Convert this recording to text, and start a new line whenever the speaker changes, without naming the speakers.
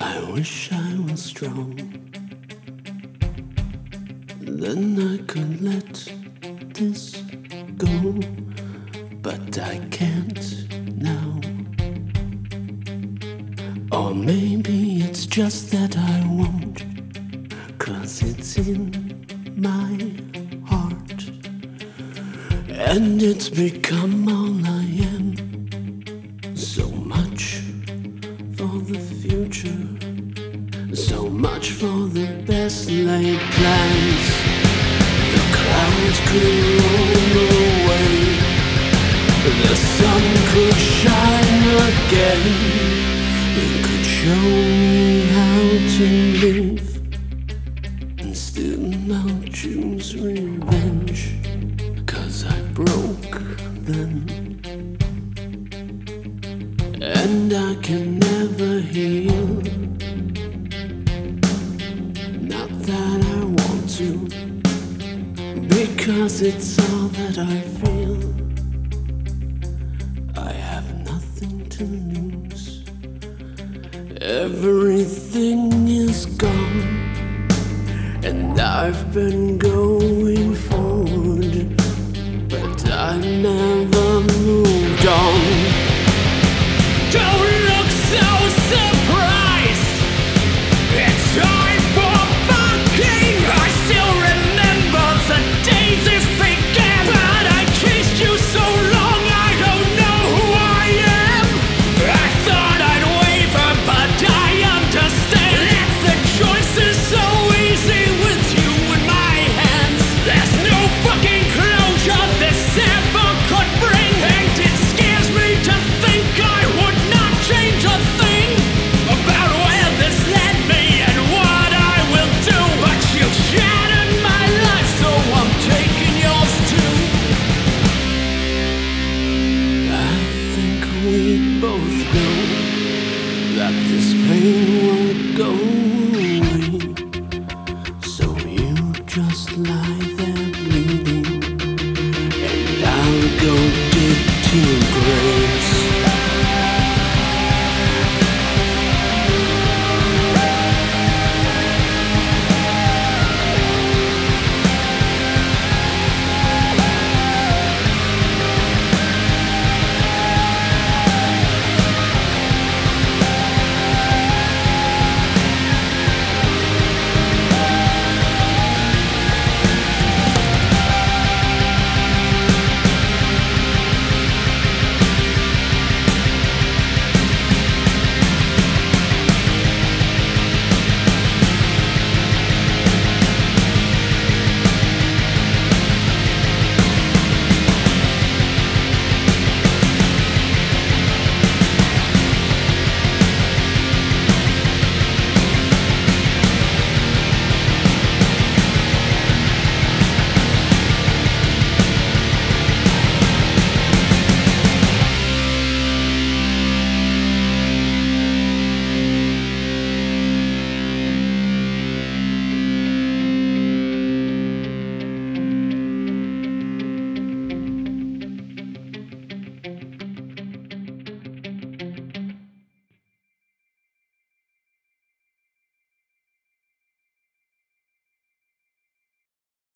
I wish I was strong, then I could let this go, but I can't now. Or maybe it's just that I won't, 'cause it's in my heart, and it's become all I am. So much for the future, so much for the best laid plans. The clouds could roll away, the sun could shine again. It could show me how to live, and still I'll choose revenge, 'cause I broke then, and I can never heal. Not that I want to, because it's all that I feel. I have nothing to lose, everything is gone, and I've been going forward, but I never moved on. Don't look so surprised, it's time for fucking. I still remember the day this began, but I chased you so long I don't know who I am. I thought I'd waver, but I understand that the choice is so easy with you in my hands. There's no fucking closure this ever could bring, and it scares me to think I would not change a thing about where this led me and what I will do. But you've shattered my life, so I'm taking yours too. I think we both know that this pain won't go away, so you just lie there bleeding, and I'll go dig to your grave.